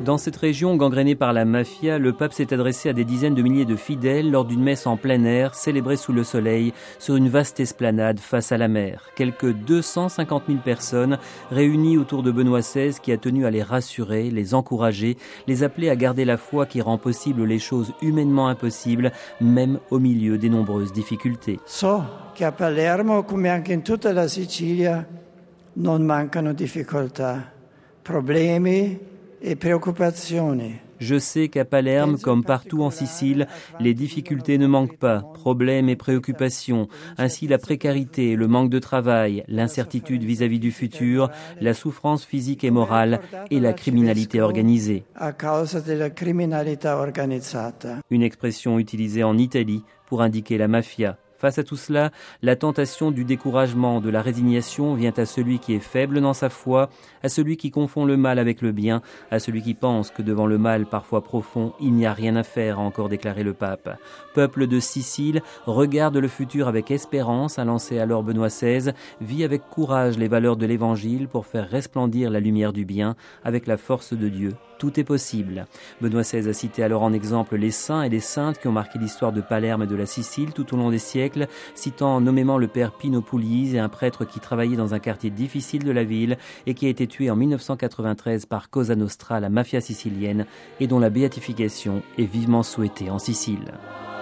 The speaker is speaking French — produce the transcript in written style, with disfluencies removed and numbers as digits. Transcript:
Dans cette région gangrénée par la mafia, le pape s'est adressé à des dizaines de milliers de fidèles lors d'une messe en plein air, célébrée sous le soleil, sur une vaste esplanade face à la mer. Quelques 250 000 personnes réunies autour de Benoît XVI qui a tenu à les rassurer, les encourager, les appeler à garder la foi qui rend possible les choses humainement impossibles, même au milieu des nombreuses difficultés. So che a Palermo, come anche in tutta la Sicilia, non mancano difficoltà, problemi e preoccupazioni. Je sais qu'à Palerme, comme partout en Sicile, les difficultés ne manquent pas, problèmes et préoccupations, ainsi la précarité, le manque de travail, l'incertitude vis-à-vis du futur, la souffrance physique et morale et la criminalité organisée. Une expression utilisée en Italie pour indiquer la mafia. Face à tout cela, la tentation du découragement, de la résignation vient à celui qui est faible dans sa foi, à celui qui confond le mal avec le bien, à celui qui pense que devant le mal parfois profond, il n'y a rien à faire, a encore déclaré le pape. Peuple de Sicile, regarde le futur avec espérance, a lancé alors Benoît XVI, vit avec courage les valeurs de l'Évangile pour faire resplendir la lumière du bien avec la force de Dieu. Tout est possible. Benoît XVI a cité alors en exemple les saints et les saintes qui ont marqué l'histoire de Palerme et de la Sicile tout au long des siècles, citant nommément le père Pino Puglisi, un prêtre qui travaillait dans un quartier difficile de la ville et qui a été tué en 1993 par Cosa Nostra, la mafia sicilienne, et dont la béatification est vivement souhaitée en Sicile.